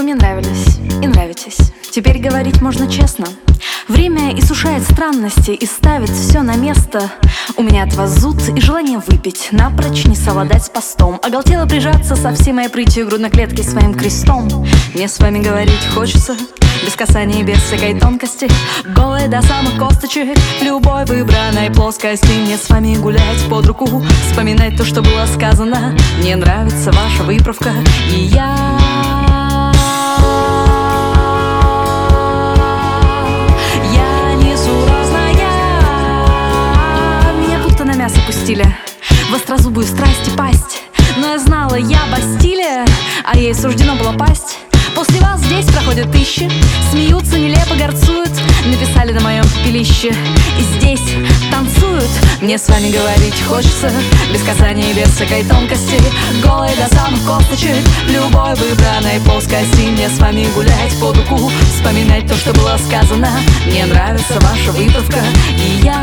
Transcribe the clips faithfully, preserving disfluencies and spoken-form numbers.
мне нравились и нравитесь. Теперь говорить можно честно. Время иссушает странности и ставит все на место. У меня от вас зуд и желание выпить, напрочь не совладать с постом. Оголтело прижаться со всей моей прытью грудной клетки своим крестом. Мне с вами говорить хочется, без касания и без всякой тонкости, голая до самых косточек, в любой выбранной плоскости. Мне с вами гулять под руку, вспоминать то, что было сказано. Мне нравится ваша выправка, и я... В острозубую страсть и пасть. Но я знала, я Бастилия, а ей суждено было пасть. После вас здесь проходят тысячи, смеются, нелепо горцуют, написали на моем пепелище и здесь танцуют. Мне с вами говорить хочется, без касания и без всякой тонкости, голой до самых косточек, в любой выбранной плоскости. Мне с вами гулять под руку, вспоминать то, что было сказано. Мне нравится ваша выправка, и я...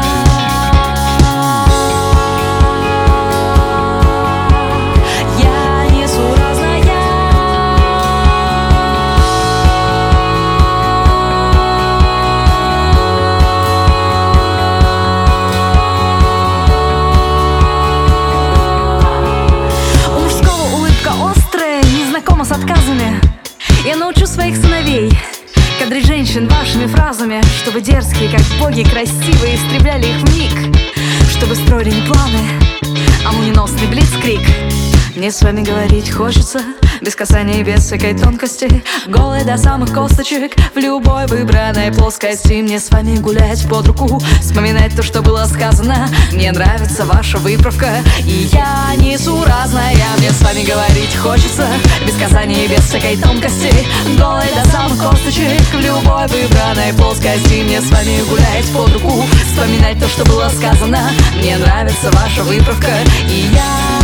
С отказами я научу своих сыновей кадрить женщин вашими фразами, чтобы дерзкие, как боги, красивые, истребляли их вмиг, чтобы строили не планы, а молниеносный блицкриг. Мне с вами говорить хочется, без касания и без всякой тонкости, голой до самых косточек, в любой выбранной плоскости. Мне с вами гулять под руку, вспоминать то, что было сказано. Мне нравится ваша выправка, и я несуразная. Мне с вами говорить хочется, без касания и без всякой тонкости, голой до самых косточек, в любой выбранной плоскости. Мне с вами гулять под руку, вспоминать то, что было сказано. Мне нравится ваша выправка, и я...